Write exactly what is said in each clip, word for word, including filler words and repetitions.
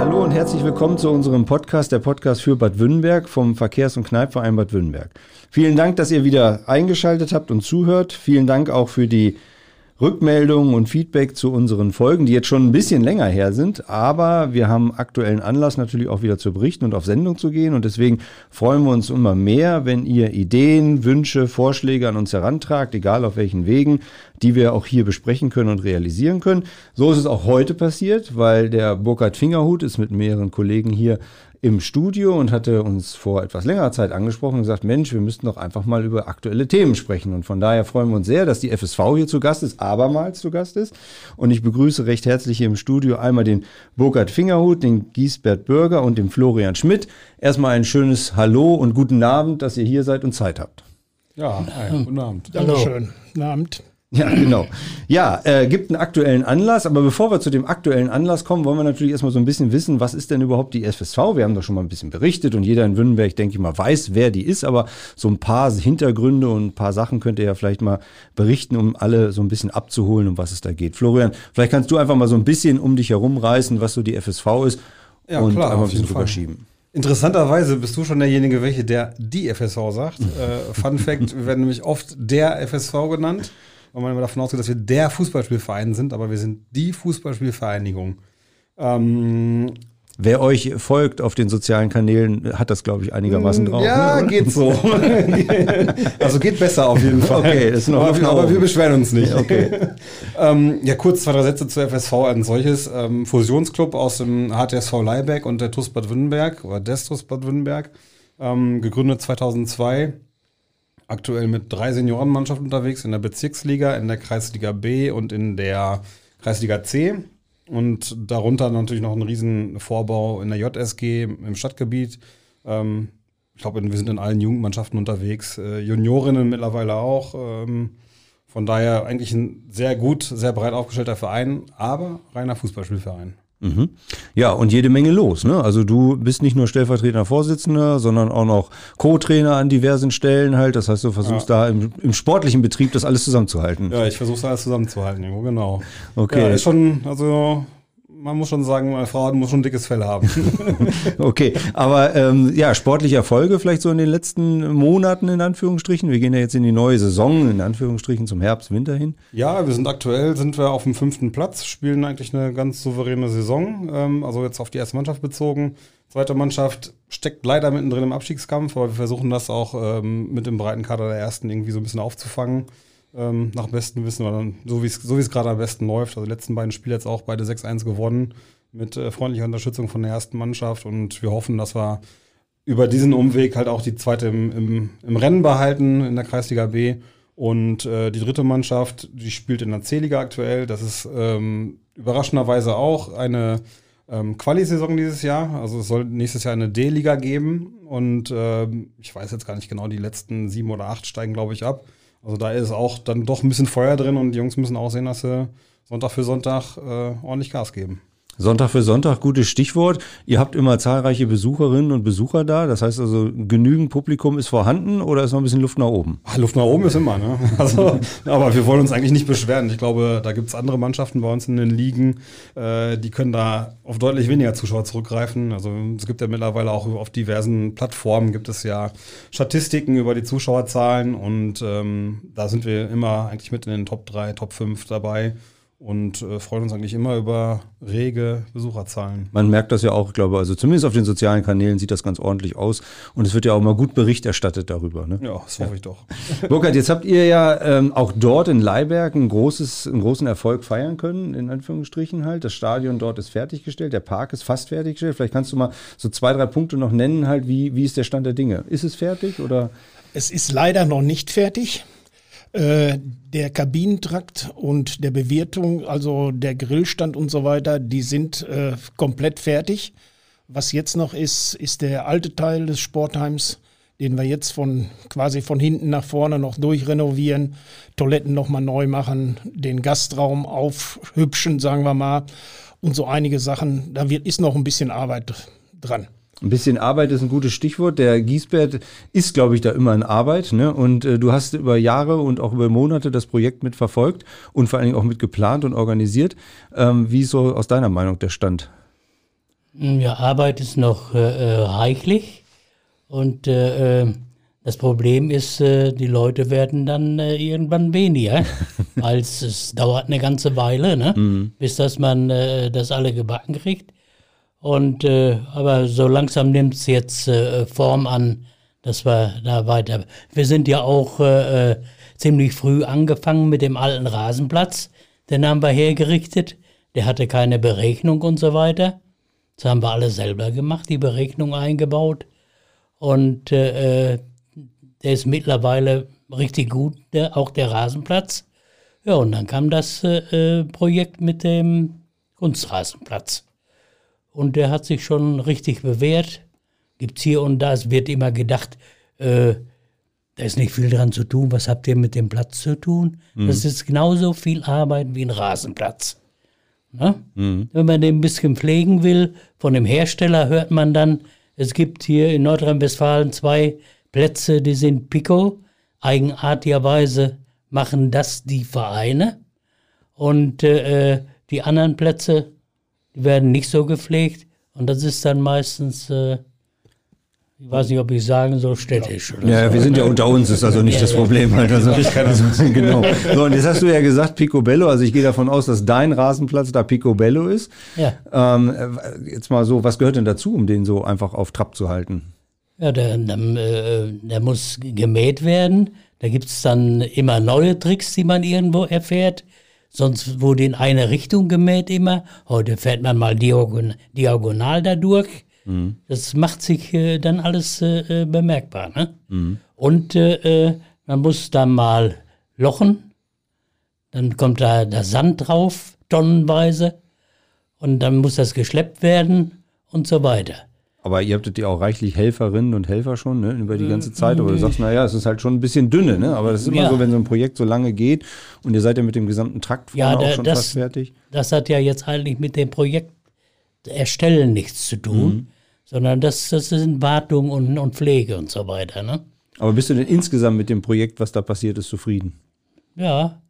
hallo und herzlich willkommen zu unserem Podcast, der Podcast für Bad Wünnenberg vom Verkehrs- und Kneipverein Bad Wünnenberg. Vielen Dank, dass ihr wieder eingeschaltet habt und zuhört. Vielen Dank auch für die Rückmeldungen und Feedback zu unseren Folgen, die jetzt schon ein bisschen länger her sind, aber wir haben aktuellen Anlass natürlich auch wieder zu berichten und auf Sendung zu gehen und deswegen freuen wir uns immer mehr, wenn ihr Ideen, Wünsche, Vorschläge an uns herantragt, egal auf welchen Wegen, die wir auch hier besprechen können und realisieren können. So ist es auch heute passiert, weil der Burkhard Fingerhut ist mit mehreren Kollegen hier im Studio und hatte uns vor etwas längerer Zeit angesprochen und gesagt, Mensch, wir müssten doch einfach mal über aktuelle Themen sprechen. Und von daher freuen wir uns sehr, dass die F S V hier zu Gast ist, abermals zu Gast ist. Und ich begrüße recht herzlich hier im Studio einmal den Burkhard Fingerhut, den Giesbert Bürger und den Florian Schmidt. Erstmal ein schönes Hallo und guten Abend, dass ihr hier seid und Zeit habt. Ja, hi, guten Abend. Dankeschön. Guten Abend. Ja, genau. Ja, äh, gibt einen aktuellen Anlass, aber bevor wir zu dem aktuellen Anlass kommen, wollen wir natürlich erstmal so ein bisschen wissen, was ist denn überhaupt die F S V? Wir haben doch schon mal ein bisschen berichtet und jeder in Wünnenberg, denke ich mal, weiß, wer die ist, aber so ein paar Hintergründe und ein paar Sachen könnt ihr ja vielleicht mal berichten, um alle so ein bisschen abzuholen, um was es da geht. Florian, vielleicht kannst du einfach mal so ein bisschen um dich herum reißen, was so die F S V ist Ja, und klar, einmal ein auf jeden bisschen Fall. rüberschieben. Interessanterweise bist du schon derjenige, welche der die F S V sagt. äh, Fun Fact, wir werden nämlich oft der F S V genannt, weil man immer davon ausgeht, dass wir der Fußballspielverein sind, aber wir sind die Fußballspielvereinigung. Ähm, Wer euch folgt auf den sozialen Kanälen, hat das, glaube ich, einigermaßen drauf. Ja, ne, geht so. Also geht besser auf jeden Fall. Okay, das ist noch aber, Luft nach aber oben. wir beschweren uns nicht. Okay. ähm, ja, kurz zwei, drei Sätze zur F S V als solches. Ähm, Fusionsclub aus dem H T S V Leibeck und der T U S Bad Wünnenberg oder des T U S Bad Wünnenberg. Ähm, gegründet zweitausendzwei. Aktuell mit drei Seniorenmannschaften unterwegs in der Bezirksliga, in der Kreisliga B und in der Kreisliga C. Und darunter natürlich noch ein riesen Vorbau in der J S G im Stadtgebiet. Ähm, ich glaube, wir sind in allen Jugendmannschaften unterwegs, äh, Juniorinnen mittlerweile auch. Ähm, von daher eigentlich ein sehr gut, sehr breit aufgestellter Verein, aber reiner Fußballspielverein. Mhm. Ja, und jede Menge los, ne? Also du bist nicht nur stellvertretender Vorsitzender, sondern auch noch Co-Trainer an diversen Stellen halt. Das heißt, du versuchst Ja. da im, im sportlichen Betrieb das alles zusammenzuhalten. Ja, ich versuche alles zusammenzuhalten, irgendwo, genau. Okay. Ja, ist schon, also man muss schon sagen, meine Frau muss schon ein dickes Fell haben. Okay, aber ähm, ja, sportliche Erfolge vielleicht so in den letzten Monaten in Anführungsstrichen. Wir gehen ja jetzt in die neue Saison in Anführungsstrichen zum Herbst, Winter hin. Ja, wir sind aktuell, sind wir auf dem fünften Platz, spielen eigentlich eine ganz souveräne Saison, ähm, also jetzt auf die erste Mannschaft bezogen. Zweite Mannschaft steckt leider mittendrin im Abstiegskampf, aber wir versuchen das auch ähm, mit dem breiten Kader der ersten irgendwie so ein bisschen aufzufangen. Ähm, nach bestem Wissen, weil dann, so wie es so wie es gerade am besten läuft. Also die letzten beiden Spiele jetzt auch beide sechs eins gewonnen mit äh, freundlicher Unterstützung von der ersten Mannschaft und wir hoffen, dass wir über diesen Umweg halt auch die zweite im, im, im Rennen behalten in der Kreisliga B und äh, die dritte Mannschaft, die spielt in der C-Liga aktuell. Das ist ähm, überraschenderweise auch eine ähm, Quali-Saison dieses Jahr. Also es soll nächstes Jahr eine D-Liga geben und ähm, ich weiß jetzt gar nicht genau, die letzten sieben oder acht steigen, glaube ich, ab. Also da ist auch dann doch ein bisschen Feuer drin und die Jungs müssen auch sehen, dass sie Sonntag für Sonntag äh, ordentlich Gas geben. Sonntag für Sonntag, gutes Stichwort. Ihr habt immer zahlreiche Besucherinnen und Besucher da. Das heißt also, genügend Publikum ist vorhanden oder ist noch ein bisschen Luft nach oben? Ach, Luft nach oben ist immer, ne? Also, aber wir wollen uns eigentlich nicht beschweren. Ich glaube, da gibt es andere Mannschaften bei uns in den Ligen, äh, die können da auf deutlich weniger Zuschauer zurückgreifen. Also es gibt ja mittlerweile auch auf diversen Plattformen gibt es ja Statistiken über die Zuschauerzahlen und ähm, da sind wir immer eigentlich mit in den Top drei, Top fünf dabei. Und äh, freuen uns eigentlich immer über rege Besucherzahlen. Man merkt das ja auch, ich glaube, also zumindest auf den sozialen Kanälen sieht das ganz ordentlich aus. Und es wird ja auch mal gut Bericht erstattet darüber. Ne? Ja, das hoffe ja. ich doch. Burkhard, jetzt habt ihr ja ähm, auch dort in Leiberg ein großes, einen großen Erfolg feiern können, in Anführungsstrichen halt. Das Stadion dort ist fertiggestellt, der Park ist fast fertiggestellt. Vielleicht kannst du mal so zwei, drei Punkte noch nennen, halt, wie, wie ist der Stand der Dinge? Ist es fertig oder? Es ist leider noch nicht fertig. Äh, der Kabinentrakt und der Bewirtung, also der Grillstand und so weiter, die sind äh, komplett fertig. Was jetzt noch ist, ist der alte Teil des Sportheims, den wir jetzt von quasi von hinten nach vorne noch durchrenovieren, Toiletten nochmal neu machen, den Gastraum aufhübschen, sagen wir mal, und so einige Sachen. Da wird, ist noch ein bisschen Arbeit dran. Ein bisschen Arbeit ist ein gutes Stichwort. Der Giesbert ist, glaube ich, da immer in Arbeit, ne? Und äh, du hast über Jahre und auch über Monate das Projekt mit verfolgt und vor allen Dingen auch mit geplant und organisiert. Ähm, wie ist so aus deiner Meinung der Stand? Ja, Arbeit ist noch äh, reichlich und äh, das Problem ist, äh, die Leute werden dann äh, irgendwann weniger, weil es dauert eine ganze Weile, ne? Mhm. bis dass man äh, das alle gebacken kriegt. Und äh, aber so langsam nimmt es jetzt äh, Form an, dass wir da weiter. Wir sind ja auch äh, ziemlich früh angefangen mit dem alten Rasenplatz. Den haben wir hergerichtet. Der hatte keine Berechnung und so weiter. Das haben wir alle selber gemacht, die Berechnung eingebaut. Und äh, der ist mittlerweile richtig gut, der, auch der Rasenplatz. Ja, und dann kam das äh, Projekt mit dem Kunstrasenplatz. Und der hat sich schon richtig bewährt. Gibt's hier und da, es wird immer gedacht, äh, da ist nicht viel dran zu tun. Was habt ihr mit dem Platz zu tun? Mhm. Das ist genauso viel Arbeit wie ein Rasenplatz. Ne? Mhm. Wenn man den ein bisschen pflegen will, von dem Hersteller hört man dann, es gibt hier in Nordrhein-Westfalen zwei Plätze, die sind Pico. Eigenartigerweise machen das die Vereine. Und äh, die anderen Plätze, die werden nicht so gepflegt. Und das ist dann meistens, äh, ich weiß nicht, ob ich sagen soll, städtisch. Oder ja, so. Wir sind ja unter uns, ist also nicht ja, das Problem. Halt. Also, also, genau. So, und jetzt hast du ja gesagt Picobello, also ich gehe davon aus, dass dein Rasenplatz da Picobello ist. Ja. Ähm, jetzt mal so, was gehört denn dazu, um den so einfach auf Trab zu halten? Ja, der, der, äh, der muss gemäht werden. Da gibt es dann immer neue Tricks, die man irgendwo erfährt. Sonst wurde in eine Richtung gemäht immer. Heute fährt man mal diagon- diagonal dadurch. Mhm. Das macht sich äh, dann alles äh, bemerkbar. Ne? Mhm. Und äh, man muss dann mal lochen. Dann kommt da der Sand drauf, tonnenweise. Und dann muss das geschleppt werden und so weiter. Aber ihr habtet ja auch reichlich Helferinnen und Helfer schon, ne, über die ganze Zeit. Aber du sagst, naja, es ist halt schon ein bisschen dünne, ne? Aber das ist immer ja so, wenn so ein Projekt so lange geht und ihr seid ja mit dem gesamten Trakt vorne ja, da, auch schon das, fast fertig. Das hat ja jetzt eigentlich mit dem Projekt Erstellen nichts zu tun, mhm. sondern das, das sind Wartung und, und Pflege und so weiter, ne? Aber bist du denn insgesamt mit dem Projekt, was da passiert ist, zufrieden? Ja,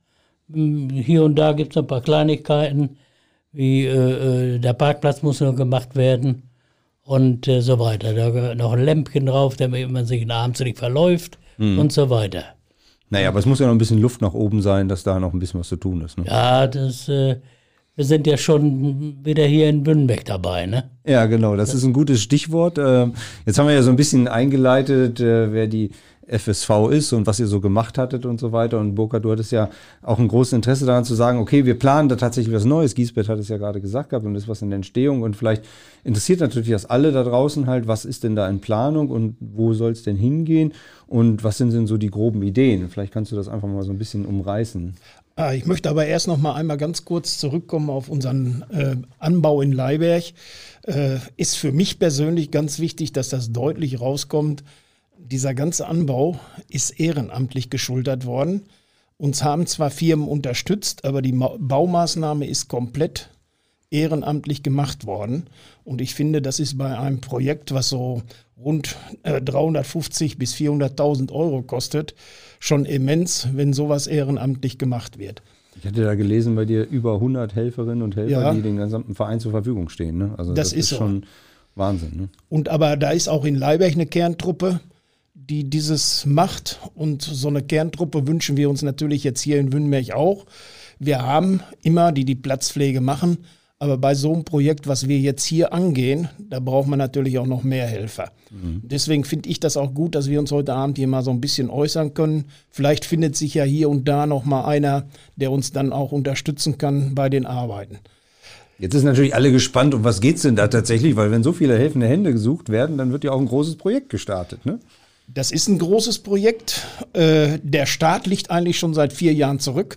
hier und da gibt es ein paar Kleinigkeiten, wie äh, der Parkplatz muss noch gemacht werden. Und äh, so weiter. Da gehört noch ein Lämpchen drauf, damit man sich abends nicht verläuft mhm. und so weiter. Naja, aber es muss ja noch ein bisschen Luft nach oben sein, dass da noch ein bisschen was zu tun ist. Ne? Ja, das, äh, wir sind ja schon wieder hier in Wünnenberg dabei, ne? Ja, genau, das ist ein gutes Stichwort. Ähm, jetzt haben wir ja so ein bisschen eingeleitet, äh, wer die F S V ist und was ihr so gemacht hattet und so weiter. Und Burkhard, du hattest ja auch ein großes Interesse daran zu sagen, okay, wir planen da tatsächlich was Neues. Giesbert hat es ja gerade gesagt gehabt und ist was in der Entstehung. Und vielleicht interessiert natürlich das alle da draußen halt, was ist denn da in Planung und wo soll es denn hingehen und was sind denn so die groben Ideen? Vielleicht kannst du das einfach mal so ein bisschen umreißen. Ich möchte aber erst noch mal einmal ganz kurz zurückkommen auf unseren äh, Anbau in Leiberg. Äh, ist für mich persönlich ganz wichtig, dass das deutlich rauskommt. Dieser ganze Anbau ist ehrenamtlich geschultert worden. Uns haben zwar Firmen unterstützt, aber die Ma- Baumaßnahme ist komplett ehrenamtlich gemacht worden. Und ich finde, das ist bei einem Projekt, was so rund äh, dreihundertfünfzig bis vierhunderttausend Euro kostet, schon immens, wenn sowas ehrenamtlich gemacht wird. Ich hatte da gelesen bei dir über hundert Helferinnen und Helfer, ja, die den gesamten Verein zur Verfügung stehen. Ne? Also das, das ist, ist schon so. Wahnsinn. Ne? Und aber da ist auch in Leiberg eine Kerntruppe, die dieses macht. Und so eine Kerntruppe wünschen wir uns natürlich jetzt hier in Wünnenberg auch. Wir haben immer, die die Platzpflege machen, aber bei so einem Projekt, was wir jetzt hier angehen, da braucht man natürlich auch noch mehr Helfer. Mhm. Deswegen finde ich das auch gut, dass wir uns heute Abend hier mal so ein bisschen äußern können. Vielleicht findet sich ja hier und da noch mal einer, der uns dann auch unterstützen kann bei den Arbeiten. Jetzt ist natürlich alle gespannt, um was geht's denn da tatsächlich? Weil wenn so viele helfende Hände gesucht werden, dann wird ja auch ein großes Projekt gestartet, ne? Das ist ein großes Projekt. Äh, der Start liegt eigentlich schon seit vier Jahren zurück.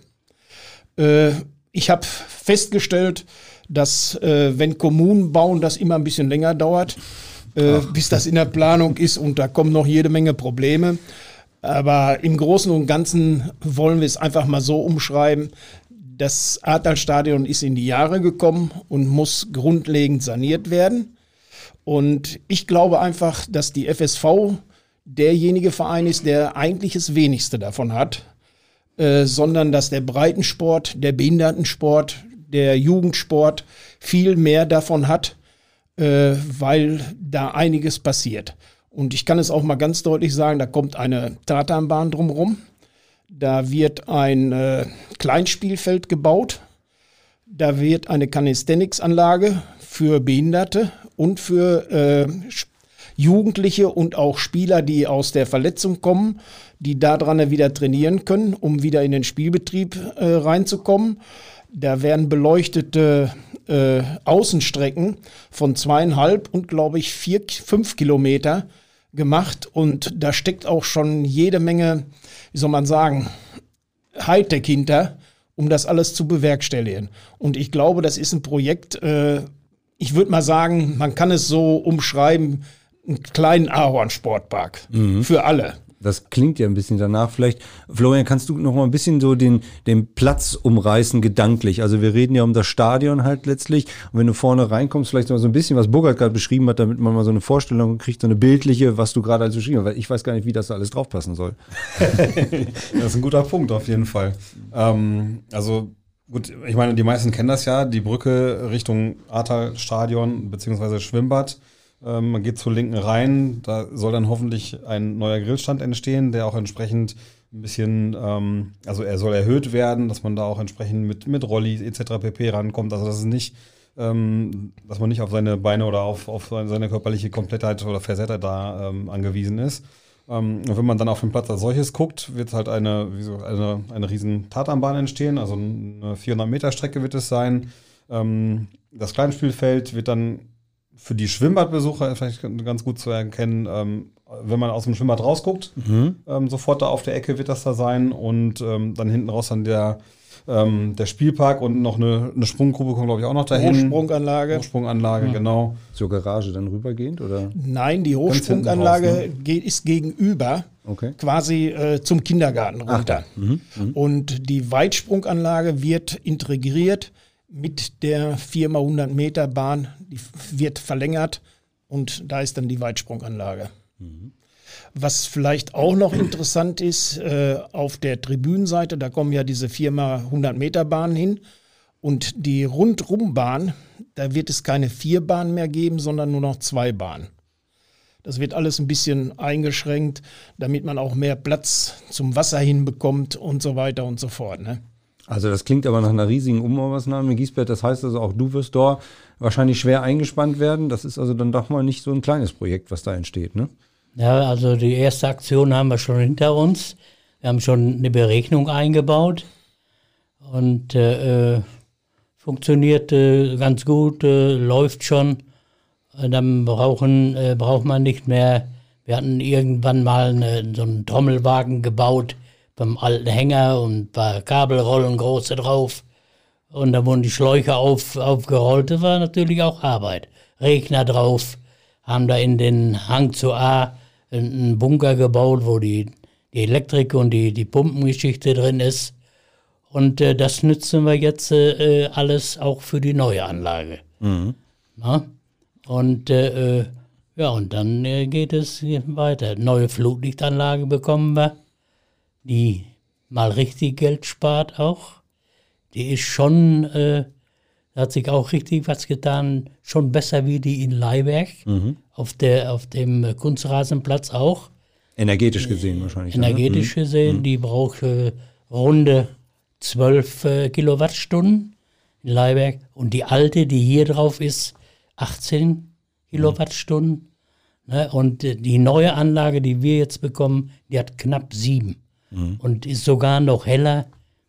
Äh, ich habe festgestellt, dass äh, wenn Kommunen bauen, das immer ein bisschen länger dauert, äh, bis das in der Planung ist und da kommen noch jede Menge Probleme. Aber im Großen und Ganzen wollen wir es einfach mal so umschreiben. Das Ahrtal-Stadion ist in die Jahre gekommen und muss grundlegend saniert werden. Und ich glaube einfach, dass die F S V derjenige Verein ist, der eigentlich das Wenigste davon hat, äh, sondern dass der Breitensport, der Behindertensport, der Jugendsport viel mehr davon hat, äh, weil da einiges passiert. Und ich kann es auch mal ganz deutlich sagen, da kommt eine Tatanbahn drumherum. Da wird ein äh, Kleinspielfeld gebaut. Da wird eine Calisthenics-Anlage für Behinderte und für äh, Jugendliche und auch Spieler, die aus der Verletzung kommen, die daran wieder trainieren können, um wieder in den Spielbetrieb äh, reinzukommen. Da werden beleuchtete äh, Außenstrecken von zweieinhalb und, glaube ich, vier, fünf Kilometer gemacht. Und da steckt auch schon jede Menge, wie soll man sagen, Hightech hinter, um das alles zu bewerkstelligen. Und ich glaube, das ist ein Projekt, äh, ich würde mal sagen, man kann es so umschreiben, einen kleinen Ahorn-Sportpark mhm. für alle. Das klingt ja ein bisschen danach. Vielleicht, Florian, kannst du noch mal ein bisschen so den, den Platz umreißen gedanklich? Also wir reden ja um das Stadion halt letztlich. Und wenn du vorne reinkommst, vielleicht noch so ein bisschen, was Burkhard gerade beschrieben hat, damit man mal so eine Vorstellung kriegt, so eine bildliche, was du gerade als beschrieben hast. Weil ich weiß gar nicht, wie das da alles draufpassen soll. Das ist ein guter Punkt auf jeden Fall. Ähm, also gut, ich meine, die meisten kennen das ja, die Brücke Richtung Ahrtal-Stadion beziehungsweise Schwimmbad. Man geht zur linken rein, da soll dann hoffentlich ein neuer Grillstand entstehen, der auch entsprechend ein bisschen, ähm, also er soll erhöht werden, dass man da auch entsprechend mit, mit Rolli et cetera pp. Rankommt. Also das ist nicht, ähm, dass man nicht auf seine Beine oder auf, auf seine körperliche Komplettheit oder Versehrtheit da ähm, angewiesen ist. Ähm, und wenn man dann auf den Platz als solches guckt, wird halt eine, wie so, eine, eine riesen Tatanbahn entstehen, also eine vierhundert Meter Strecke wird es sein. Ähm, das Kleinspielfeld wird dann für die Schwimmbadbesucher vielleicht ganz gut zu erkennen, ähm, wenn man aus dem Schwimmbad rausguckt, mhm. ähm, sofort da auf der Ecke wird das da sein und ähm, dann hinten raus dann der, ähm, der Spielpark und noch eine, eine Sprunggrube kommt, glaube ich, auch noch dahin. Hochsprunganlage. Hochsprunganlage, mhm. genau. Zur Garage dann rübergehend, oder? Nein, die Hochsprunganlage raus, ne? geht, ist gegenüber, okay. quasi äh, zum Kindergarten runter. Ach, mhm. Mhm. Und die Weitsprunganlage wird integriert mit der vier mal hundert Meter Bahn, die wird verlängert und da ist dann die Weitsprunganlage. Mhm. Was vielleicht auch noch interessant ist, äh, auf der Tribünenseite, da kommen ja diese vier mal hundert Meter Bahnen hin und die Rundrumbahn, da wird es keine vier Bahnen mehr geben, sondern nur noch zwei Bahnen. Das wird alles ein bisschen eingeschränkt, damit man auch mehr Platz zum Wasser hinbekommt und so weiter und so fort, ne? Also das klingt aber nach einer riesigen Umbaumaßnahme in Giesbert. Das heißt also auch, du wirst dort wahrscheinlich schwer eingespannt werden. Das ist also dann doch mal nicht so ein kleines Projekt, was da entsteht, ne? Ja, also die erste Aktion haben wir schon hinter uns. Wir haben schon eine Berechnung eingebaut und äh, funktioniert äh, ganz gut, äh, läuft schon. Dann brauchen, äh, braucht man nicht mehr, wir hatten irgendwann mal eine, so einen Trommelwagen gebaut, beim alten Hänger und ein paar Kabelrollen große drauf. Und da wurden die Schläuche auf, aufgerollt. Das war natürlich auch Arbeit. Regner drauf, haben da in den Hang zu A einen Bunker gebaut, wo die, die Elektrik und die, die Pumpengeschichte drin ist. Und äh, das nützen wir jetzt äh, alles auch für die neue Anlage. Mhm. Na? Und äh, ja, und dann äh, geht es weiter. Neue Flutlichtanlage bekommen wir, die mal richtig Geld spart auch. Die ist schon, äh, hat sich auch richtig was getan, schon besser wie die in Leiberg, mhm. auf, der, auf dem Kunstrasenplatz auch. Energetisch gesehen wahrscheinlich. Energetisch ne? gesehen, mhm. die braucht äh, runde zwölf äh, Kilowattstunden in Leiberg. Und die alte, die hier drauf ist, achtzehn Kilowattstunden. Mhm. Ne? Und äh, die neue Anlage, die wir jetzt bekommen, die hat knapp sieben. Mhm. Und ist sogar noch heller.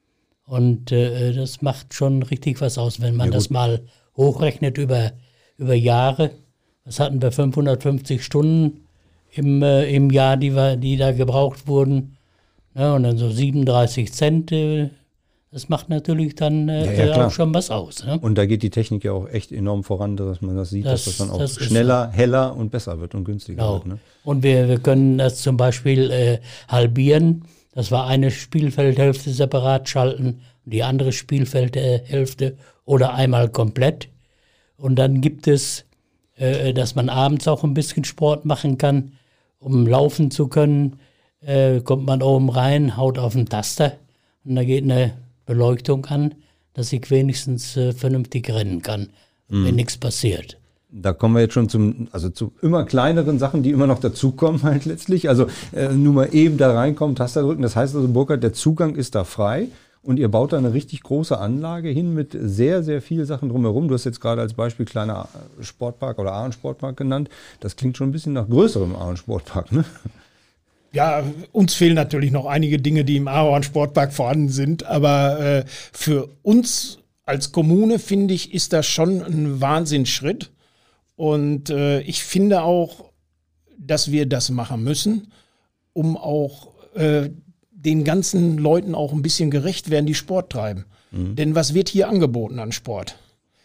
Und äh, das macht schon richtig was aus, wenn man ja, das mal hochrechnet über, über Jahre. Was hatten wir, fünfhundertfünfzig Stunden im, äh, im Jahr, die, wir, die da gebraucht wurden. Ja, und dann so siebenunddreißig Cent. Äh, das macht natürlich dann äh, ja, ja, auch schon was aus. Ne? Und da geht die Technik ja auch echt enorm voran, dass man das sieht, das, dass das dann auch das schneller, so. heller und besser wird und günstiger genau. wird. Ne? Und wir, wir können das zum Beispiel äh, halbieren. Das war eine Spielfeldhälfte separat schalten, die andere Spielfeldhälfte oder einmal komplett. Und dann gibt es, äh, dass man abends auch ein bisschen Sport machen kann, um laufen zu können. Äh, kommt man oben rein, haut auf den Taster und da geht eine Beleuchtung an, dass ich wenigstens äh, vernünftig rennen kann, mhm. wenn nichts passiert. Da kommen wir jetzt schon zum, also zu immer kleineren Sachen, die immer noch dazukommen halt letztlich. Also äh, nur mal eben da reinkommen, Taster drücken. Das heißt also, Burkhard, der Zugang ist da frei und ihr baut da eine richtig große Anlage hin mit sehr, sehr vielen Sachen drumherum. Du hast jetzt gerade als Beispiel kleiner Sportpark oder Ahrensportpark genannt. Das klingt schon ein bisschen nach größerem Ahrensportpark, ne? Ja, uns fehlen natürlich noch einige Dinge, die im Ahorn-Sportpark vorhanden sind, aber äh, für uns als Kommune, finde ich, ist das schon ein Wahnsinnsschritt. Und äh, ich finde auch, dass wir das machen müssen, um auch äh, den ganzen Leuten auch ein bisschen gerecht werden, die Sport treiben. Mhm. Denn was wird hier angeboten an Sport?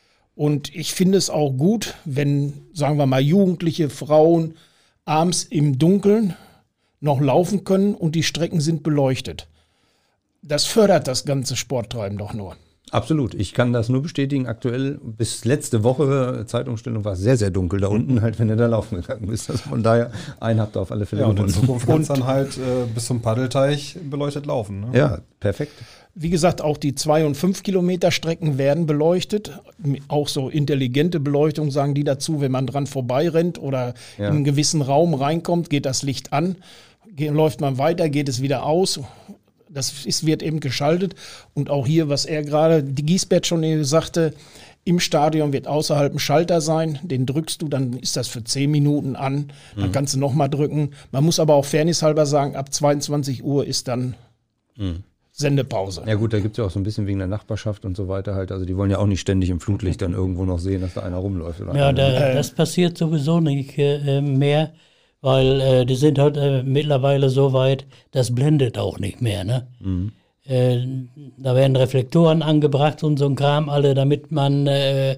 Und ich finde es auch gut, wenn, sagen wir mal, jugendliche Frauen abends im Dunkeln noch laufen können und die Strecken sind beleuchtet. Das fördert das ganze Sporttreiben doch nur. Absolut, ich kann das nur bestätigen. Aktuell bis letzte Woche Zeitumstellung war es sehr, sehr dunkel da unten, halt, wenn ihr da laufen gegangen bist. Also von daher, einen habt ihr auf alle Fälle ja, und gewonnen. in Zukunft kannst dann halt äh, bis zum Paddelteich beleuchtet laufen. Ne? Ja, perfekt. Wie gesagt, auch die zwei- und fünf Kilometer Strecken werden beleuchtet. Auch so intelligente Beleuchtung sagen die dazu, wenn man dran vorbeirennt oder Ja. in einen gewissen Raum reinkommt, geht das Licht an. Ge- Läuft man weiter, geht es wieder aus. Das ist, wird eben geschaltet. Und auch hier, was er gerade, die Giesbert schon sagte, im Stadion wird außerhalb ein Schalter sein. Den drückst du, dann ist das für zehn Minuten an. Dann mhm. kannst du nochmal drücken. Man muss aber auch fairnesshalber sagen, ab zweiundzwanzig Uhr ist dann mhm. Sendepause. Ja gut, da gibt es ja auch so ein bisschen wegen der Nachbarschaft und so weiter halt. Also die wollen ja auch nicht ständig im Flutlicht dann irgendwo noch sehen, dass da einer rumläuft. Oder ja, einer. da, das passiert sowieso nicht äh, mehr, weil äh, die sind halt äh, mittlerweile so weit, das blendet auch nicht mehr. Ne? Mhm. Äh, da werden Reflektoren angebracht und so ein Kram alle, damit man äh,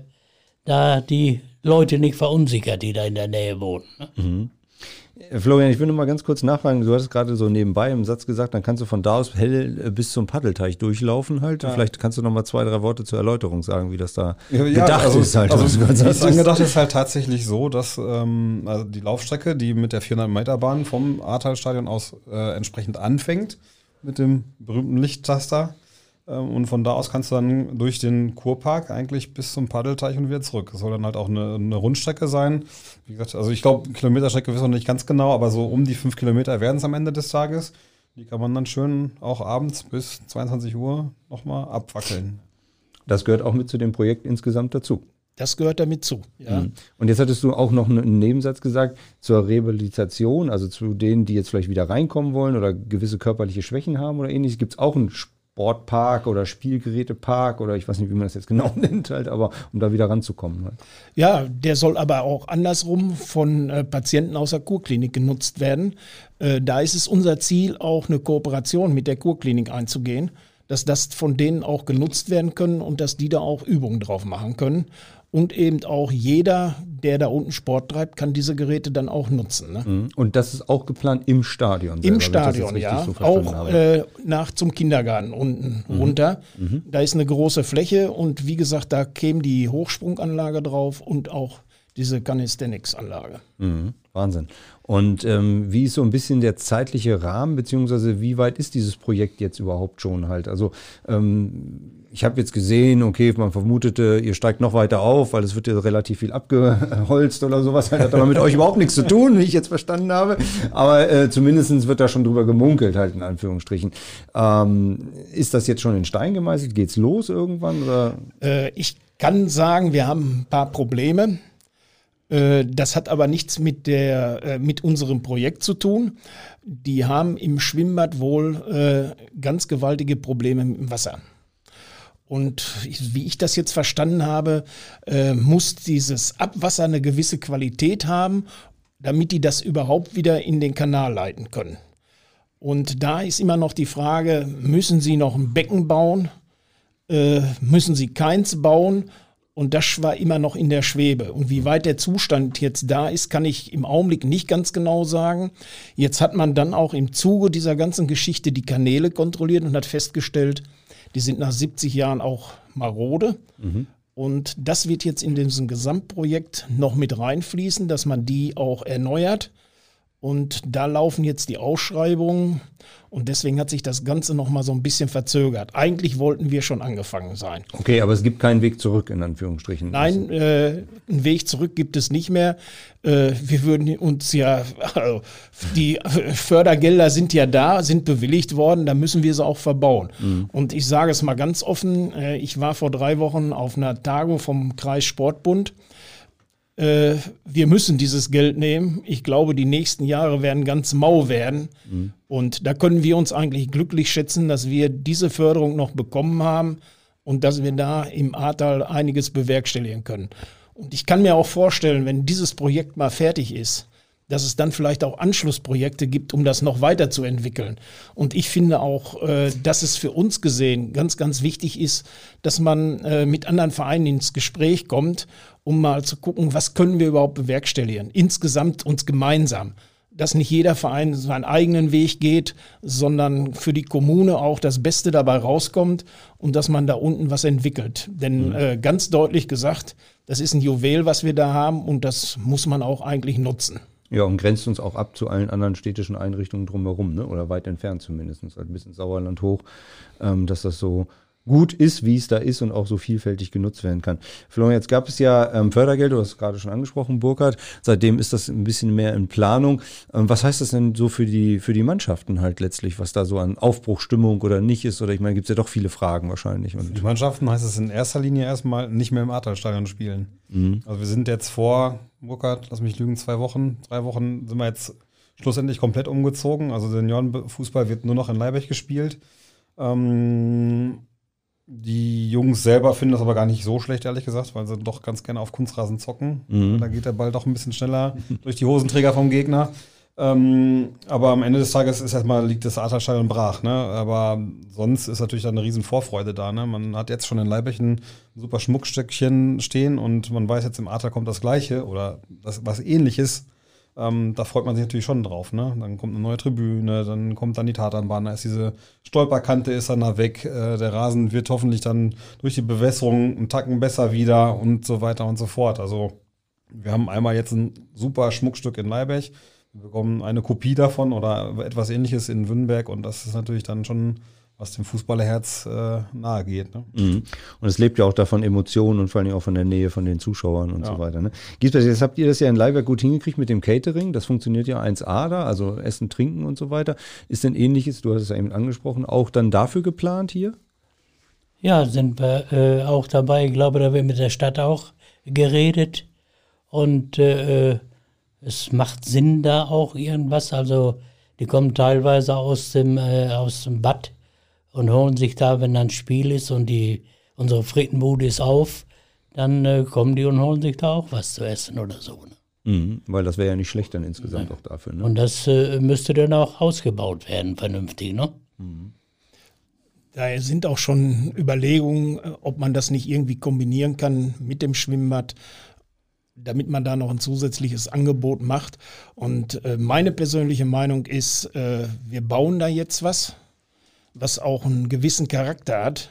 da die Leute nicht verunsichert, die da in der Nähe wohnen. Ne? Mhm. Florian, ich will noch mal ganz kurz nachfragen. Du hattest gerade so nebenbei im Satz gesagt, dann kannst du von da aus hell bis zum Paddelteich durchlaufen halt. Ja. Vielleicht kannst du noch mal zwei, drei Worte zur Erläuterung sagen, wie das da ja, gedacht also, ist halt. Also, wie es angedacht ist halt tatsächlich so, dass ähm, also die Laufstrecke, die mit der vierhundert Meter Bahn vom Ahrtal-Stadion aus äh, entsprechend anfängt, mit dem berühmten Lichttaster. Und von da aus kannst du dann durch den Kurpark eigentlich bis zum Paddelteich und wieder zurück. Das soll dann halt auch eine, eine Rundstrecke sein. Wie gesagt, also ich glaube, Kilometerstrecke wissen wir noch nicht ganz genau, aber so um die fünf Kilometer werden es am Ende des Tages. Die kann man dann schön auch abends bis zweiundzwanzig Uhr nochmal abwackeln. Das gehört auch mit zu dem Projekt insgesamt dazu. Das gehört damit zu, ja. Und jetzt hattest du auch noch einen Nebensatz gesagt zur Rehabilitation, also zu denen, die jetzt vielleicht wieder reinkommen wollen oder gewisse körperliche Schwächen haben oder ähnliches. Gibt es auch einen Sportpark oder Spielgerätepark oder ich weiß nicht, wie man das jetzt genau nennt, halt, aber um da wieder ranzukommen. Halt. Ja, der soll aber auch andersrum von äh, Patienten aus der Kurklinik genutzt werden. Äh, da ist es unser Ziel, auch eine Kooperation mit der Kurklinik einzugehen, dass das von denen auch genutzt werden können und dass die da auch Übungen drauf machen können. Und eben auch jeder, der da unten Sport treibt, kann diese Geräte dann auch nutzen. Ne? Und das ist auch geplant im Stadion selber, Im Stadion, ja. So auch äh, nach zum Kindergarten unten mhm. runter. Mhm. Da ist eine große Fläche und wie gesagt, da käme die Hochsprunganlage drauf und auch diese Calisthenics-Anlage. Mhm. Wahnsinn. Und ähm, wie ist so ein bisschen der zeitliche Rahmen, beziehungsweise wie weit ist dieses Projekt jetzt überhaupt schon halt? Also ähm, ich habe jetzt gesehen, okay, man vermutete, ihr steigt noch weiter auf, weil es wird ja relativ viel abgeholzt oder sowas. Hat aber mit euch überhaupt nichts zu tun, wie ich jetzt verstanden habe. Aber äh, zumindest wird da schon drüber gemunkelt, halt in Anführungsstrichen. Ähm, ist das jetzt schon in Stein gemeißelt? Geht's los irgendwann? Oder? Äh, ich kann sagen, wir haben ein paar Probleme. Das hat aber nichts mit, der, mit unserem Projekt zu tun. Die haben im Schwimmbad wohl äh, ganz gewaltige Probleme mit dem Wasser. Und ich, wie ich das jetzt verstanden habe, äh, muss dieses Abwasser eine gewisse Qualität haben, damit die das überhaupt wieder in den Kanal leiten können. Und da ist immer noch die Frage, müssen sie noch ein Becken bauen? Äh, müssen sie keins bauen? Und das war immer noch in der Schwebe. Und wie weit der Zustand jetzt da ist, kann ich im Augenblick nicht ganz genau sagen. Jetzt hat man dann auch im Zuge dieser ganzen Geschichte die Kanäle kontrolliert und hat festgestellt, die sind nach siebzig Jahren auch marode. Mhm. Und das wird jetzt in diesem Gesamtprojekt noch mit reinfließen, dass man die auch erneuert Und da laufen jetzt die Ausschreibungen und deswegen hat sich das Ganze nochmal so ein bisschen verzögert. Eigentlich wollten wir schon angefangen sein. Okay, aber es gibt keinen Weg zurück, in Anführungsstrichen. Nein, äh, einen Weg zurück gibt es nicht mehr. Äh, wir würden uns ja, also die Fördergelder sind ja da, sind bewilligt worden, da müssen wir sie auch verbauen. Mhm. Und ich sage es mal ganz offen, äh, ich war vor drei Wochen auf einer Tagung vom Kreissportbund. Wir müssen dieses Geld nehmen. Ich glaube, die nächsten Jahre werden ganz mau werden. Mhm. Und da können wir uns eigentlich glücklich schätzen, dass wir diese Förderung noch bekommen haben und dass wir da im Ahrtal einiges bewerkstelligen können. Und ich kann mir auch vorstellen, wenn dieses Projekt mal fertig ist, dass es dann vielleicht auch Anschlussprojekte gibt, um das noch weiterzuentwickeln. Und ich finde auch, äh, dass es für uns gesehen ganz, ganz wichtig ist, dass man äh, mit anderen Vereinen ins Gespräch kommt, um mal zu gucken, was können wir überhaupt bewerkstelligen. Insgesamt uns gemeinsam. Dass nicht jeder Verein seinen eigenen Weg geht, sondern für die Kommune auch das Beste dabei rauskommt und dass man da unten was entwickelt. Denn mhm. äh, ganz deutlich gesagt, das ist ein Juwel, was wir da haben und das muss man auch eigentlich nutzen. Ja, und grenzt uns auch ab zu allen anderen städtischen Einrichtungen drumherum, ne? Oder weit entfernt zumindest, halt ein bisschen Sauerland hoch, ähm, dass das so gut ist, wie es da ist und auch so vielfältig genutzt werden kann. Florian, jetzt gab es ja ähm, Fördergeld, du hast es gerade schon angesprochen, Burkhard. Seitdem ist das ein bisschen mehr in Planung. Ähm, was heißt das denn so für die für die Mannschaften halt letztlich, was da so an Aufbruchstimmung oder nicht ist? Oder ich meine, gibt es ja doch viele Fragen wahrscheinlich. Und für die Mannschaften heißt es in erster Linie erstmal nicht mehr im Ahrtalstadion spielen. Mhm. Also wir sind jetzt vor, Burkhard, lass mich lügen, zwei Wochen, drei Wochen sind wir jetzt schlussendlich komplett umgezogen. Also Seniorenfußball wird nur noch in Leibech gespielt. Ähm, Die Jungs selber finden das aber gar nicht so schlecht, ehrlich gesagt, weil sie doch ganz gerne auf Kunstrasen zocken. Mhm. Da geht der Ball doch ein bisschen schneller durch die Hosenträger vom Gegner. Ähm, aber am Ende des Tages ist erstmal, liegt das Ahrtalstadion brach. Ne? Aber sonst ist natürlich dann eine riesen Vorfreude da. Ne? Man hat jetzt schon in Leibech ein super Schmuckstückchen stehen und man weiß jetzt, im Ahrtal kommt das Gleiche oder das, was Ähnliches. Ähm, da freut man sich natürlich schon drauf, ne? Dann kommt eine neue Tribüne, dann kommt dann die Tatanbahn, da ist diese Stolperkante ist dann da weg, äh, der Rasen wird hoffentlich dann durch die Bewässerung einen Tacken besser wieder und so weiter und so fort. Also wir haben einmal jetzt ein super Schmuckstück in Leibech, wir bekommen eine Kopie davon oder etwas Ähnliches in Wünnberg und das ist natürlich dann schon, was dem Fußballerherz äh, nahe geht. Ne? Mhm. Und es lebt ja auch davon Emotionen und vor allem auch von der Nähe von den Zuschauern und ja. so weiter. Ne? Gisbert, jetzt habt ihr das ja in Leiberg gut hingekriegt mit dem Catering. Das funktioniert ja eins A da, also Essen, Trinken und so weiter. Ist denn Ähnliches, du hast es ja eben angesprochen, auch dann dafür geplant hier? Ja, sind wir äh, auch dabei. Ich glaube, da wird mit der Stadt auch geredet. Und äh, es macht Sinn da auch irgendwas. Also die kommen teilweise aus dem, äh, aus dem Bad und holen sich da, wenn dann ein Spiel ist und die unsere Frittenbude ist auf, dann äh, kommen die und holen sich da auch was zu essen oder so. Ne? Mhm, weil das wäre ja nicht schlecht dann insgesamt ja. auch dafür. Ne? Und das äh, müsste dann auch ausgebaut werden, vernünftig, ne? Mhm. Da sind auch schon Überlegungen, ob man das nicht irgendwie kombinieren kann mit dem Schwimmbad, damit man da noch ein zusätzliches Angebot macht. Und äh, meine persönliche Meinung ist, äh, wir bauen da jetzt was, was auch einen gewissen Charakter hat.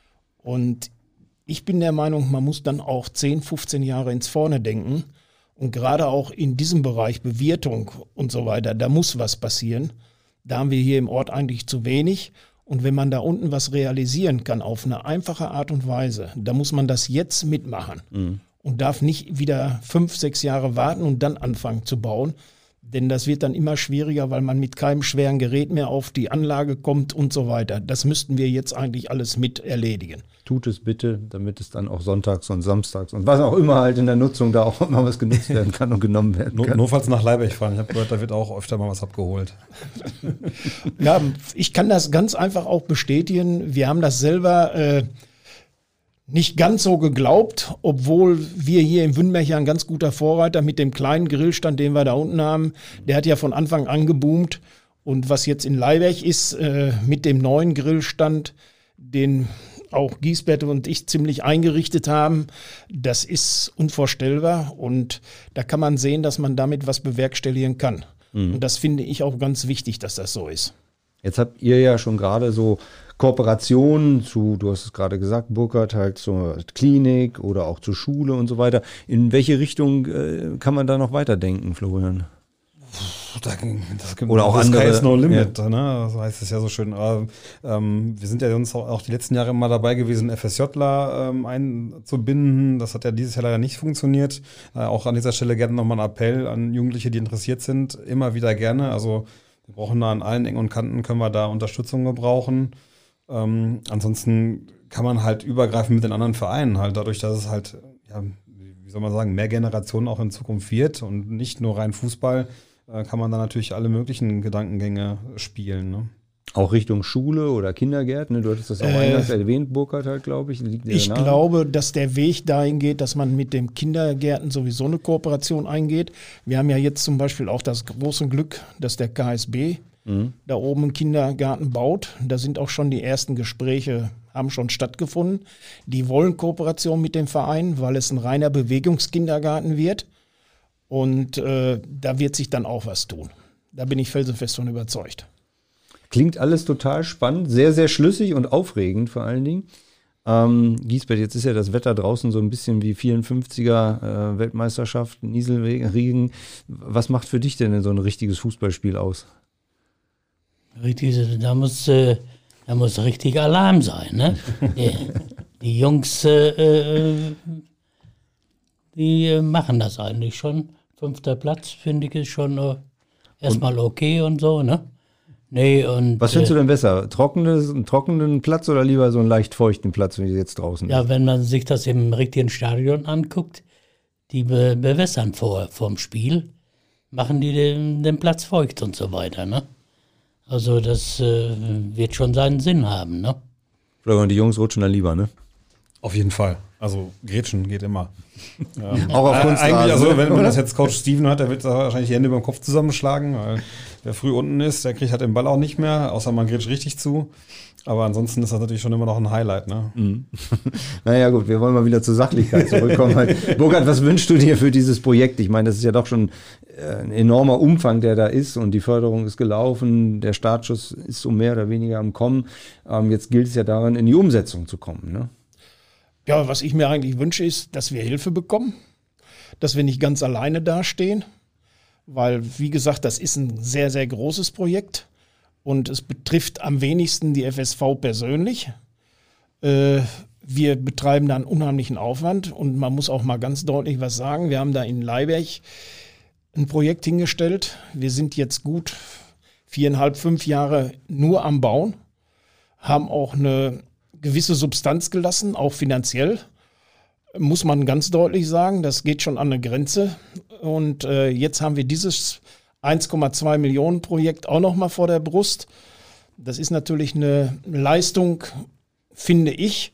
Und ich bin der Meinung, man muss dann auch zehn, fünfzehn Jahre ins Vorne denken. Und gerade auch in diesem Bereich Bewirtung und so weiter, da muss was passieren. Da haben wir hier im Ort eigentlich zu wenig. Und wenn man da unten was realisieren kann auf eine einfache Art und Weise, da muss man das jetzt mitmachen. Mhm. Und darf nicht wieder fünf, sechs Jahre warten und dann anfangen zu bauen. Denn das wird dann immer schwieriger, weil man mit keinem schweren Gerät mehr auf die Anlage kommt und so weiter. Das müssten wir jetzt eigentlich alles mit erledigen. Tut es bitte, damit es dann auch sonntags und samstags und was auch immer halt in der Nutzung da auch immer was genutzt werden kann und genommen werden kann. Nur falls nach Leibech fahren. Ich habe gehört, da wird auch öfter mal was abgeholt. Ja, ich kann das ganz einfach auch bestätigen. Wir haben das selber äh, nicht ganz so geglaubt, obwohl wir hier im Wünnberg ja ein ganz guter Vorreiter mit dem kleinen Grillstand, den wir da unten haben, der hat ja von Anfang an geboomt. Und was jetzt in Leibech ist, äh, mit dem neuen Grillstand, den auch Gisbert und ich ziemlich eingerichtet haben, das ist unvorstellbar. Und da kann man sehen, dass man damit was bewerkstelligen kann. Mhm. Und das finde ich auch ganz wichtig, dass das so ist. Jetzt habt ihr ja schon gerade so Kooperationen zu, du hast es gerade gesagt, Burkhard, halt zur Klinik oder auch zur Schule und so weiter. In welche Richtung äh, kann man da noch weiterdenken, Florian? Das gibt, Oder auch das andere. Sky is no limit, Ja. ne? So heißt es ja so schön. Aber, ähm, wir sind ja uns auch, auch die letzten Jahre immer dabei gewesen, FSJler ähm, einzubinden. Das hat ja dieses Jahr leider nicht funktioniert. Äh, auch an dieser Stelle gerne nochmal ein Appell an Jugendliche, die interessiert sind. Immer wieder gerne. Also wir brauchen da an allen Ecken und Kanten, können wir da Unterstützung gebrauchen. Ähm, ansonsten kann man halt übergreifen mit den anderen Vereinen halt, dadurch, dass es halt, ja, wie soll man sagen, mehr Generationen auch in Zukunft wird und nicht nur rein Fußball, äh, kann man da natürlich alle möglichen Gedankengänge spielen. Ne? Auch Richtung Schule oder Kindergärten, ne? Du hattest das auch Äh, eingangs erwähnt, Burkhard halt, glaube ich. Liegt dir Ich nahe? glaube, dass der Weg dahin geht, dass man mit dem Kindergärten sowieso eine Kooperation eingeht. Wir haben ja jetzt zum Beispiel auch das große Glück, dass der K S B mhm. da oben einen Kindergarten baut. Da sind auch schon die ersten Gespräche, haben schon stattgefunden. Die wollen Kooperation mit dem Verein, weil es ein reiner Bewegungskindergarten wird. Und äh, da wird sich dann auch was tun. Da bin ich felsenfest von überzeugt. Klingt alles total spannend, sehr, sehr schlüssig und aufregend vor allen Dingen. Ähm, Giesbert, jetzt ist ja das Wetter draußen so ein bisschen wie vierundfünfziger äh, Weltmeisterschaft, Nieselregen. Was macht für dich denn so ein richtiges Fußballspiel aus? Richtig, da muss, äh, da muss richtig Alarm sein. Ne? die, die Jungs, äh, äh, die machen das eigentlich schon. Fünfter Platz, finde ich, ist schon äh, erstmal okay und so. Ne? Nee, und, Was findest äh, du denn besser? Trockenes, einen trockenen Platz oder lieber so einen leicht feuchten Platz, wie jetzt draußen ja, ist? wenn man sich das im richtigen Stadion anguckt, die be bewässern vor vorm Spiel, machen die den, den Platz feucht und so weiter. Ne? Also das äh, wird schon seinen Sinn haben. Ne? Florian, die Jungs rutschen dann lieber, ne? Auf jeden Fall. Also Gretchen geht immer. ähm, Auch auf äh, Kunstrasen, Eigentlich, also wenn, wenn oder? das jetzt Coach Steven hat, der wird da wahrscheinlich die Hände über den Kopf zusammenschlagen, weil wer früh unten ist, der kriegt halt den Ball auch nicht mehr, außer man grätscht richtig zu. Aber ansonsten ist das natürlich schon immer noch ein Highlight, ne? Mhm. Naja gut, wir wollen mal wieder zur Sachlichkeit zurückkommen. Burkhard, was wünschst du dir für dieses Projekt? Ich meine, das ist ja doch schon ein enormer Umfang, der da ist und die Förderung ist gelaufen, der Startschuss ist so mehr oder weniger am Kommen. Ähm, jetzt gilt es ja daran, in die Umsetzung zu kommen, ne? Ja, was ich mir eigentlich wünsche, ist, dass wir Hilfe bekommen, dass wir nicht ganz alleine dastehen, weil, wie gesagt, das ist ein sehr, sehr großes Projekt und es betrifft am wenigsten die F S V persönlich. Äh, wir betreiben da einen unheimlichen Aufwand und man muss auch mal ganz deutlich was sagen. Wir haben da in Leiberg ein Projekt hingestellt. Wir sind jetzt gut viereinhalb, fünf Jahre nur am Bauen, haben auch eine gewisse Substanz gelassen, auch finanziell, muss man ganz deutlich sagen. Das geht schon an eine Grenze. Und äh, jetzt haben wir dieses eins Komma zwei Millionen Projekt auch noch mal vor der Brust. Das ist natürlich eine Leistung, finde ich,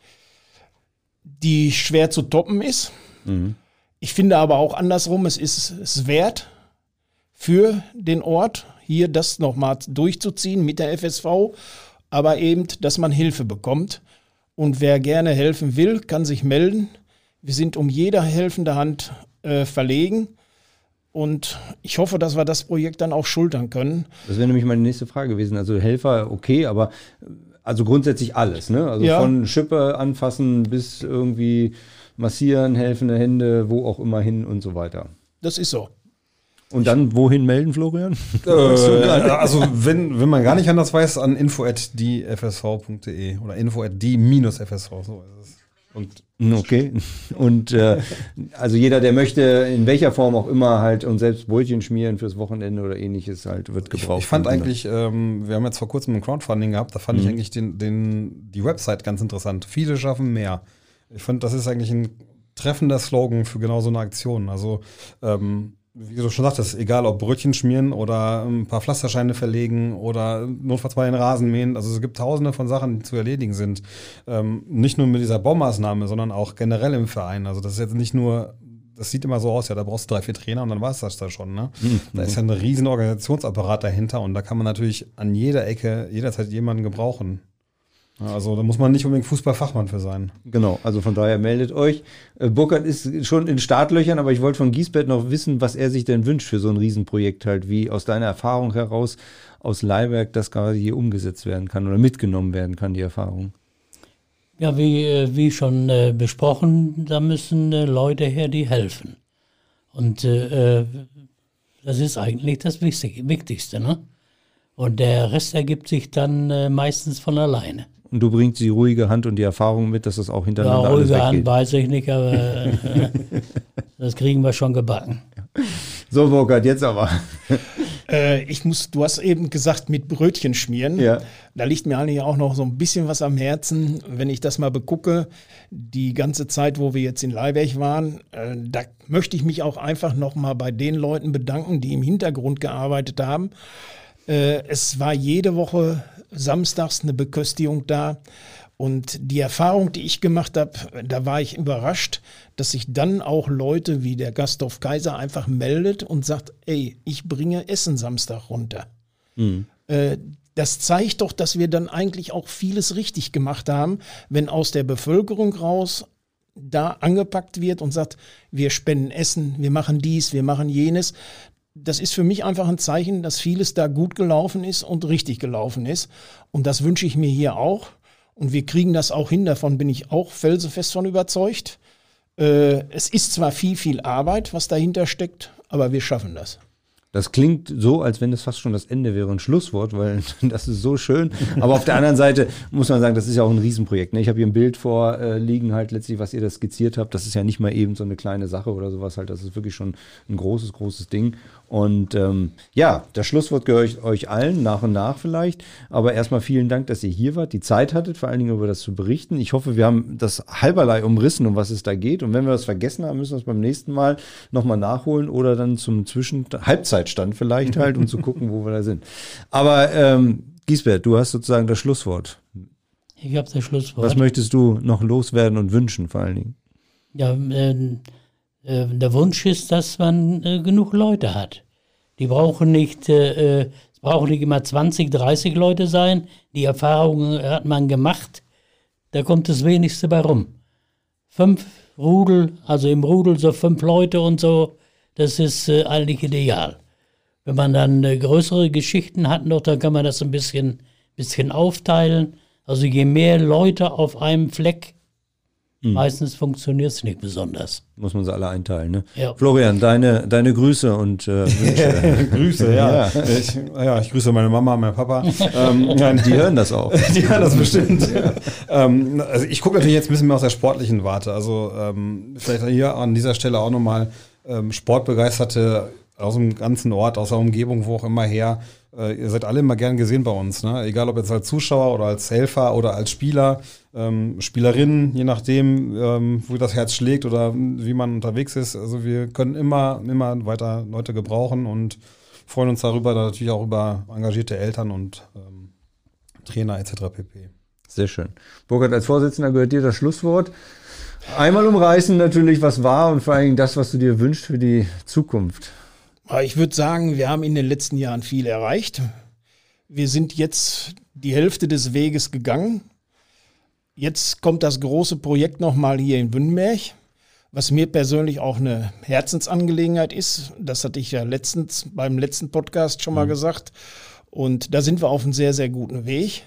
die schwer zu toppen ist. Mhm. Ich finde aber auch andersrum, es ist es wert für den Ort, hier das nochmal durchzuziehen mit der F S V, aber eben, dass man Hilfe bekommt. Und wer gerne helfen will, kann sich melden. Wir sind um jede helfende Hand äh, verlegen. Und ich hoffe, dass wir das Projekt dann auch schultern können. Das wäre nämlich meine nächste Frage gewesen. Also Helfer, okay, aber also grundsätzlich alles, ne? Also ja. Von Schippe anfassen bis irgendwie massieren, helfende Hände, wo auch immer hin und so weiter. Das ist so. Und dann wohin melden, Florian? Äh, also wenn, wenn man gar nicht anders weiß, an info at die f s v punkt d e oder info at die F S V, so ist es. Und okay. Und äh, also jeder, der möchte, in welcher Form auch immer halt und selbst Brötchen schmieren fürs Wochenende oder ähnliches halt, wird gebraucht. Ich, ich fand eigentlich, ähm, wir haben jetzt vor kurzem ein Crowdfunding gehabt, da fand mhm. ich eigentlich den, den, die Website ganz interessant. Viele schaffen mehr. Ich fand, das ist eigentlich ein treffender Slogan für genau so eine Aktion. Also ähm, wie du schon sagtest, egal ob Brötchen schmieren oder ein paar Pflasterscheine verlegen oder notfalls mal den Rasen mähen. Also es gibt tausende von Sachen, die zu erledigen sind. Ähm, nicht nur mit dieser Baumaßnahme, sondern auch generell im Verein. Also das ist jetzt nicht nur, das sieht immer so aus, ja, da brauchst du drei, vier Trainer und dann war es das da schon. Ne? Mhm. Da ist ja ein riesen Organisationsapparat dahinter und da kann man natürlich an jeder Ecke jederzeit jemanden gebrauchen. Also da muss man nicht unbedingt Fußballfachmann für sein. Genau, also von daher meldet euch. Äh, Burkhard ist schon in Startlöchern, aber ich wollte von Giesbert noch wissen, was er sich denn wünscht für so ein Riesenprojekt halt, wie aus deiner Erfahrung heraus aus Leiberg das gerade hier umgesetzt werden kann oder mitgenommen werden kann, die Erfahrung. Ja, wie, wie schon äh, besprochen, da müssen äh, Leute her, die helfen. Und äh, das ist eigentlich das Wichtigste, ne? Und der Rest ergibt sich dann äh, meistens von alleine. Und du bringst die ruhige Hand und die Erfahrung mit, dass das auch hintereinander ja, alles weggeht. Ruhige Hand weiß ich nicht, aber äh, das kriegen wir schon gebacken. So, Burkhard, jetzt aber. Äh, ich muss, du hast eben gesagt, mit Brötchen schmieren. Ja. Da liegt mir eigentlich auch noch so ein bisschen was am Herzen, wenn ich das mal begucke. Die ganze Zeit, wo wir jetzt in Leiberg waren, äh, da möchte ich mich auch einfach noch mal bei den Leuten bedanken, die im Hintergrund gearbeitet haben. Äh, es war jede Woche samstags eine Beköstigung da. Und die Erfahrung, die ich gemacht habe, da war ich überrascht, dass sich dann auch Leute wie der Gasthof Kaiser einfach meldet und sagt, ey, ich bringe Essen Samstag runter. Mhm. Äh, das zeigt doch, dass wir dann eigentlich auch vieles richtig gemacht haben, wenn aus der Bevölkerung raus da angepackt wird und sagt, wir spenden Essen, wir machen dies, wir machen jenes. Das ist für mich einfach ein Zeichen, dass vieles da gut gelaufen ist und richtig gelaufen ist. Und das wünsche ich mir hier auch. Und wir kriegen das auch hin, davon bin ich auch felsenfest von überzeugt. Äh, es ist zwar viel, viel Arbeit, was dahinter steckt, aber wir schaffen das. Das klingt so, als wenn das fast schon das Ende wäre, ein Schlusswort, weil das ist so schön. Aber auf der anderen Seite muss man sagen, das ist ja auch ein Riesenprojekt. Ne? Ich habe hier ein Bild vorliegen, äh, halt letztlich, was ihr da skizziert habt. Das ist ja nicht mal eben so eine kleine Sache oder sowas halt. Das ist wirklich schon ein großes, großes Ding. Und ähm, ja, das Schlusswort gehört euch allen, nach und nach vielleicht. Aber erstmal vielen Dank, dass ihr hier wart, die Zeit hattet, vor allen Dingen über das zu berichten. Ich hoffe, wir haben das halberlei umrissen, um was es da geht. Und wenn wir das vergessen haben, müssen wir es beim nächsten Mal nochmal nachholen oder dann zum Zwischen Halbzeitstand vielleicht halt, um zu gucken, wo wir da sind. Aber ähm, Giesbert, du hast sozusagen das Schlusswort. Ich habe das Schlusswort. Was möchtest du noch loswerden und wünschen vor allen Dingen? Ja, äh, äh, der Wunsch ist, dass man äh, genug Leute hat. Die brauchen nicht, äh, es brauchen nicht immer zwanzig, dreißig Leute sein. Die Erfahrungen hat man gemacht. Da kommt das Wenigste bei rum. Fünf Rudel, also im Rudel so fünf Leute und so, das ist äh, eigentlich ideal. Wenn man dann äh, größere Geschichten hat noch, dann kann man das ein bisschen, bisschen aufteilen. Also je mehr Leute auf einem Fleck, mhm. meistens funktioniert es nicht besonders. Muss man sie alle einteilen, ne? Ja. Florian, deine, deine Grüße und äh, Wünsche. Grüße, ja. Ja. Ich, ja, ich grüße meine Mama, meinen Papa. ähm, die hören das auch. Die hören das bestimmt. Ja. ähm, also ich gucke natürlich jetzt ein bisschen mehr aus der sportlichen Warte. Also ähm, vielleicht hier an dieser Stelle auch nochmal ähm, Sportbegeisterte aus dem ganzen Ort, aus der Umgebung, wo auch immer her. Äh, ihr seid alle immer gern gesehen bei uns, ne? Egal ob jetzt als Zuschauer oder als Helfer oder als Spieler, ähm, Spielerinnen, je nachdem, ähm, wo das Herz schlägt oder wie man unterwegs ist. Also wir können immer, immer weiter Leute gebrauchen und freuen uns darüber, natürlich auch über engagierte Eltern und ähm, Trainer et cetera pp. Sehr schön. Burkhard, als Vorsitzender gehört dir das Schlusswort. Einmal umreißen natürlich, was war und vor allen Dingen das, was du dir wünschst für die Zukunft. Ich würde sagen, wir haben in den letzten Jahren viel erreicht. Wir sind jetzt die Hälfte des Weges gegangen. Jetzt kommt das große Projekt nochmal hier in Wünnenberg, was mir persönlich auch eine Herzensangelegenheit ist. Das hatte ich ja letztens beim letzten Podcast schon mal mhm. gesagt. Und da sind wir auf einem sehr, sehr guten Weg.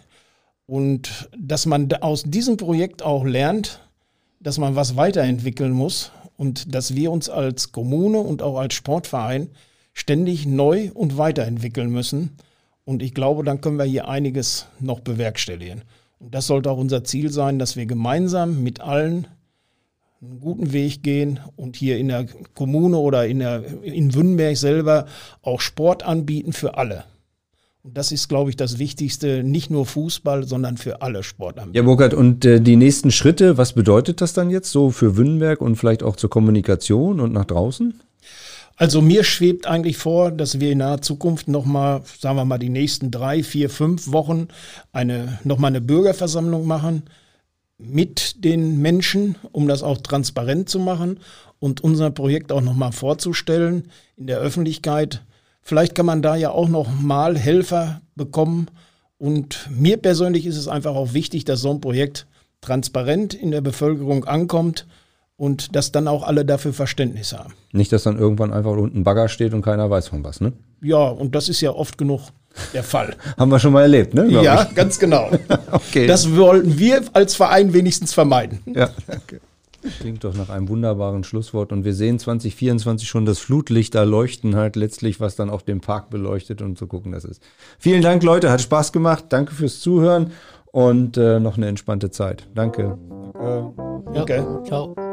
Und dass man aus diesem Projekt auch lernt, dass man was weiterentwickeln muss und dass wir uns als Kommune und auch als Sportverein ständig neu und weiterentwickeln müssen. Und ich glaube, dann können wir hier einiges noch bewerkstelligen. Und das sollte auch unser Ziel sein, dass wir gemeinsam mit allen einen guten Weg gehen und hier in der Kommune oder in, der, in Wünnenberg selber auch Sport anbieten für alle. Und das ist, glaube ich, das Wichtigste, nicht nur Fußball, sondern für alle Sportanbieter. Ja, Burkhard, und äh, die nächsten Schritte, was bedeutet das dann jetzt so für Wünnenberg und vielleicht auch zur Kommunikation und nach draußen? Also mir schwebt eigentlich vor, dass wir in naher Zukunft nochmal, sagen wir mal, die nächsten drei, vier, fünf Wochen eine, nochmal eine Bürgerversammlung machen mit den Menschen, um das auch transparent zu machen und unser Projekt auch nochmal vorzustellen in der Öffentlichkeit. Vielleicht kann man da ja auch noch mal Helfer bekommen. Und mir persönlich ist es einfach auch wichtig, dass so ein Projekt transparent in der Bevölkerung ankommt und dass dann auch alle dafür Verständnis haben. Nicht, dass dann irgendwann einfach unten ein Bagger steht und keiner weiß von was, ne? Ja, und das ist ja oft genug der Fall. Haben wir schon mal erlebt, ne? Ja, ich. Ganz genau. Okay. Das wollten wir als Verein wenigstens vermeiden. Ja, danke. Klingt doch nach einem wunderbaren Schlusswort. Und wir sehen zwanzig vierundzwanzig schon das Flutlicht da leuchten halt letztlich, was dann auch den Park beleuchtet und zu gucken, das ist. Vielen Dank, Leute. Hat Spaß gemacht. Danke fürs Zuhören und äh, noch eine entspannte Zeit. Danke. Äh, Ja, Okay. ciao.